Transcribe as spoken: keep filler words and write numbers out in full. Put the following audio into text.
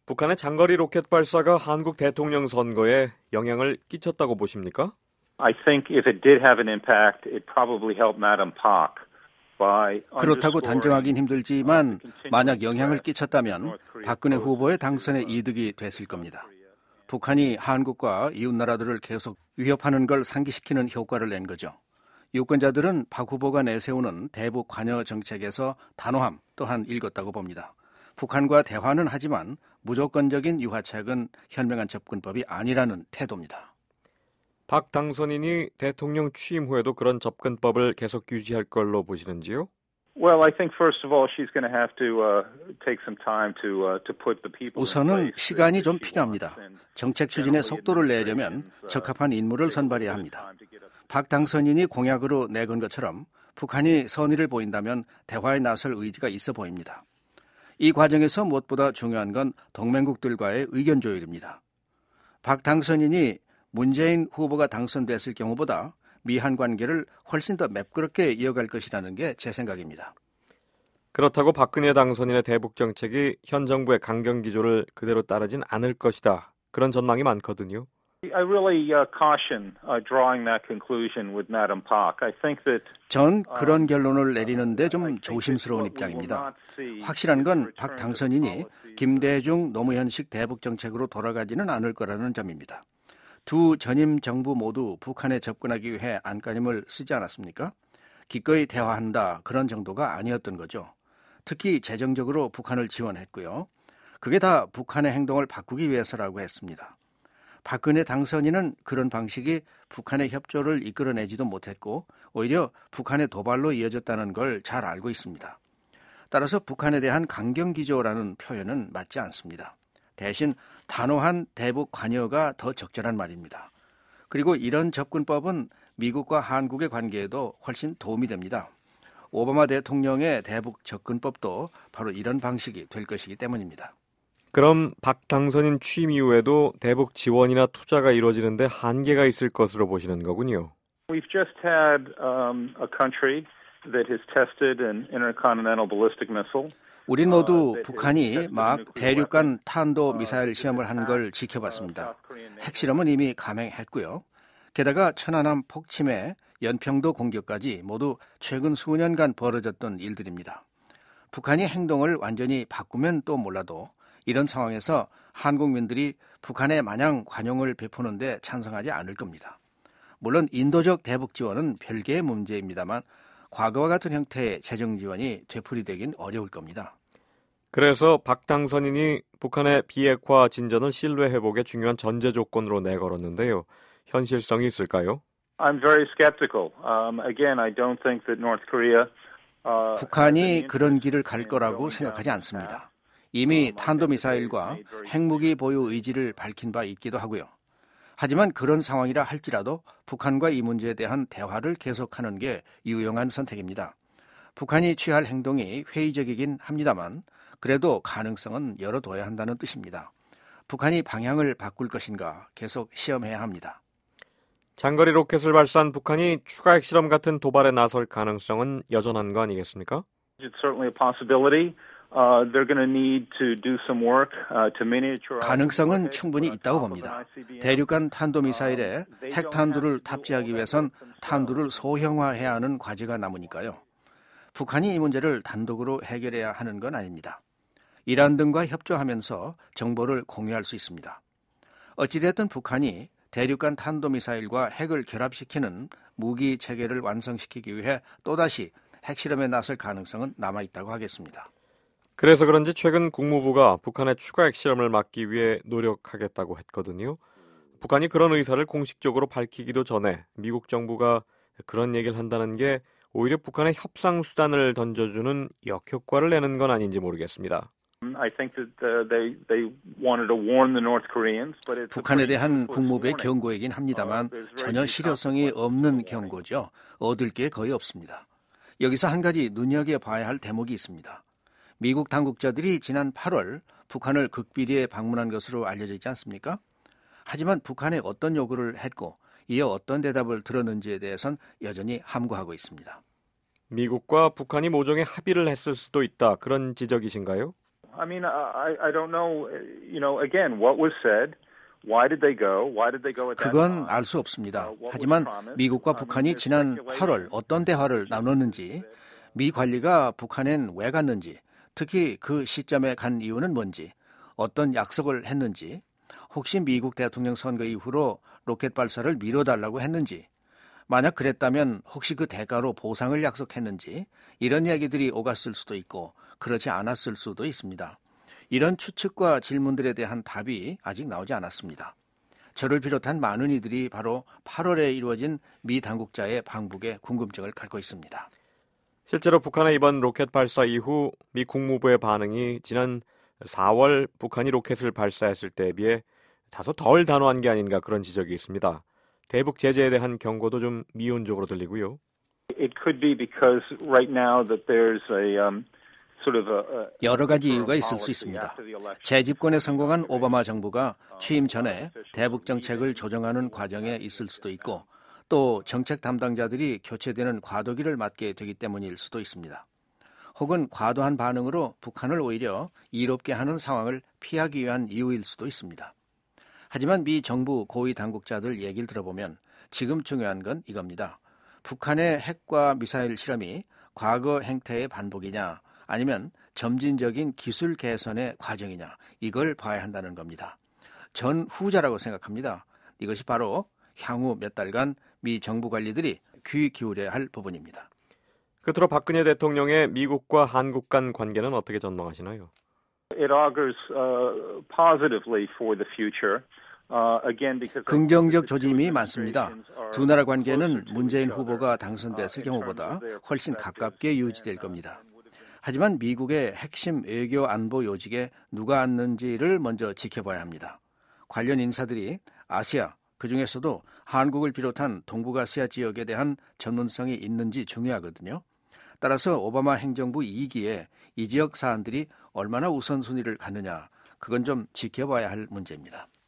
북한의 장거리 로켓 발사가 한국 대통령 선거에 영향을 끼쳤다고 보십니까? I think if it did have an impact, it probably helped Madam Park. 그렇다고 단정하긴 힘들지만 만약 영향을 끼쳤다면 박근혜 후보의 당선에 이득이 됐을 겁니다. 북한이 한국과 이웃나라들을 계속 위협하는 걸 상기시키는 효과를 낸 거죠. 유권자들은 박 후보가 내세우는 대북 관여 정책에서 단호함 또한 읽었다고 봅니다. 북한과 대화는 하지만 무조건적인 유화책은 현명한 접근법이 아니라는 태도입니다. 박 당선인이 대통령 취임 후에도 그런 접근법을 계속 유지할 걸로 보시는지요? Well, I think first of all she's going to have to uh, take some time to uh, to put the people. 우선은 시간이 좀 필요합니다. 정책 추진의 속도를 내려면 적합한 인물을 선발해야 합니다. 박 당선인이 공약으로 내건 것처럼 북한이 선의를 보인다면 대화에 나설 의지가 있어 보입니다. 이 과정에서 무엇보다 중요한 건 동맹국들과의 의견 조율입니다. 박 당선인이 문재인 후보가 당선됐을 경우보다 미한 관계를 훨씬 더 매끄럽게 이어갈 것이라는 게 제 생각입니다. 그렇다고 박근혜 당선인의 대북 정책이 현 정부의 강경 기조를 그대로 따르진 않을 것이다. 그런 전망이 많거든요. I really uh, caution uh, drawing that conclusion with Madam Park. I think that 전 그런 결론을 내리는데 좀 조심스러운 입장입니다. 확실한 건 박 당선인이 김대중 노무현식 대북 정책으로 돌아가지는 않을 거라는 점입니다. 두 전임 정부 모두 북한에 접근하기 위해 안간힘을 쓰지 않았습니까? 기꺼이 대화한다 그런 정도가 아니었던 거죠. 특히 재정적으로 북한을 지원했고요. 그게 다 북한의 행동을 바꾸기 위해서라고 했습니다. 박근혜 당선인은 그런 방식이 북한의 협조를 이끌어내지도 못했고 오히려 북한의 도발로 이어졌다는 걸 잘 알고 있습니다. 따라서 북한에 대한 강경기조라는 표현은 맞지 않습니다. 대신 단호한 대북 관여가 더 적절한 말입니다. 그리고 이런 접근법은 미국과 한국의 관계에도 훨씬 도움이 됩니다. 오바마 대통령의 대북 접근법도 바로 이런 방식이 될 것이기 때문입니다. 그럼 박 당선인 취임 이후에도 대북 지원이나 투자가 이루어지는데 한계가 있을 것으로 보시는 거군요. We've just had um, a country that has tested an intercontinental ballistic missile. 우린 모두 북한이 막 대륙간 탄도 미사일 시험을 한 걸 지켜봤습니다. 핵실험은 이미 감행했고요. 게다가 천안함 폭침에 연평도 공격까지 모두 최근 수년간 벌어졌던 일들입니다. 북한이 행동을 완전히 바꾸면 또 몰라도 이런 상황에서 한국민들이 북한에 마냥 관용을 베푸는데 찬성하지 않을 겁니다. 물론 인도적 대북 지원은 별개의 문제입니다만 과거와 같은 형태의 재정 지원이 되풀이되긴 어려울 겁니다. 그래서 박 당선인이 북한의 비핵화 진전을 신뢰 회복의 중요한 전제 조건으로 내걸었는데요. 현실성이 있을까요? I'm very skeptical. Um, again, I don't think that North Korea. Uh, 북한이 그런 길을 갈 거라고 생각하지 않습니다. 이미 탄도미사일과 핵무기 보유 의지를 밝힌 바 있기도 하고요. 하지만 그런 상황이라 할지라도 북한과 이 문제에 대한 대화를 계속하는 게 유용한 선택입니다. 북한이 취할 행동이 회의적이긴 합니다만 그래도 가능성은 열어둬야 한다는 뜻입니다. 북한이 방향을 바꿀 것인가 계속 시험해야 합니다. 장거리 로켓을 발사한 북한이 추가 핵실험 같은 도발에 나설 가능성은 여전한 거 아니겠습니까? It's certainly a possibility. Uh, they're going to need to do some work uh, to miniaturize. 가능성은 충분히 있다고 봅니다. 대륙간 탄도미사일에 핵탄두를 탑재하기 위해선 탄두를 소형화해야 하는 과제가 남으니까요. 북한이 이 문제를 단독으로 해결해야 하는 건 아닙니다. 이란 등과 협조하면서 정보를 공유할 수 있습니다. 어찌됐든 북한이 대륙간 탄도미사일과 핵을 결합시키는 무기 체계를 완성시키기 위해 또다시 핵실험에 나설 가능성은 남아있다고 하겠습니다. 그래서 그런지 최근 국무부가 북한의 추가 핵실험을 막기 위해 노력하겠다고 했거든요. 북한이 그런 의사를 공식적으로 밝히기도 전에 미국 정부가 그런 얘기를 한다는 게 오히려 북한의 협상 수단을 던져주는 역효과를 내는 건 아닌지 모르겠습니다. 북한에 대한 국무부의 경고이긴 합니다만 전혀 실효성이 없는 경고죠. 얻을 게 거의 없습니다. 여기서 한 가지 눈여겨봐야 할 대목이 있습니다. 미국 당국자들이 지난 팔월 북한을 극비리에 방문한 것으로 알려져 있지 않습니까? 하지만 북한에 어떤 요구를 했고 이에 어떤 대답을 들었는지에 대해선 여전히 함구하고 있습니다. 미국과 북한이 모종의 합의를 했을 수도 있다. 그런 지적이신가요? I mean, I, I don't know, you know, again, what was said. Why did they go? Why did they go at that 그건 time? 알 수 없습니다. 하지만 미국과 북한이 지난 팔월 어떤 대화를 나눴는지, 미 관리가 북한엔 왜 갔는지, 특히 그 시점에 간 이유는 뭔지, 어떤 약속을 했는지, 혹시 미국 대통령 선거 이후로 로켓 발사를 미뤄달라고 했는지, 만약 그랬다면 혹시 그 대가로 보상을 약속했는지 이런 이야기들이 오갔을 수도 있고 그렇지 않았을 수도 있습니다. 이런 추측과 질문들에 대한 답이 아직 나오지 않았습니다. 저를 비롯한 많은 이들이 바로 팔월에 이루어진 미 당국자의 방북에 궁금증을 갖고 있습니다. 실제로 북한의 이번 로켓 발사 이후 미 국무부의 반응이 지난 사월 북한이 로켓을 발사했을 때에 비해 다소 덜 단호한 게 아닌가 그런 지적이 있습니다. 대북 제재에 대한 경고도 좀 미온적으로 들리고요. It could be because right now that there's a um, sort of a, a 여러 가지 이유가 있을 수 있습니다. 재집권에 성공한 오바마 정부가 취임 전에 대북 정책을 조정하는 과정에 있을 수도 있고 또 정책 담당자들이 교체되는 과도기를 맞게 되기 때문일 수도 있습니다. 혹은 과도한 반응으로 북한을 오히려 이롭게 하는 상황을 피하기 위한 이유일 수도 있습니다. 하지만 미 정부 고위 당국자들 얘기를 들어보면 지금 중요한 건 이겁니다. 북한의 핵과 미사일 실험이 과거 행태의 반복이냐 아니면 점진적인 기술 개선의 과정이냐 이걸 봐야 한다는 겁니다. 전 후자라고 생각합니다. 이것이 바로 향후 몇 달간 미 정부 관리들이 귀 기울여야 할 부분입니다. 끝으로 박근혜 대통령의 미국과 한국 간 관계는 어떻게 전망하시나요? It augurs uh, positively for the future. Uh, again, because 긍정적 조짐이 많습니다. 두 나라 관계는 문재인 후보가 당선됐을 경우보다 훨씬 가깝게 유지될 겁니다. 하지만 미국의 핵심 외교 안보 요직에 누가 앉는지를 먼저 지켜봐야 합니다. 관련 인사들이 아시아, 그중에서도 한국을 비롯한 동북아시아 지역에 대한 전문성이 있는지 중요하거든요. 따라서 오바마 행정부 이 기에 이 지역 사안들이 얼마나 우선순위를 갖느냐, 그건 좀 지켜봐야 할 문제입니다.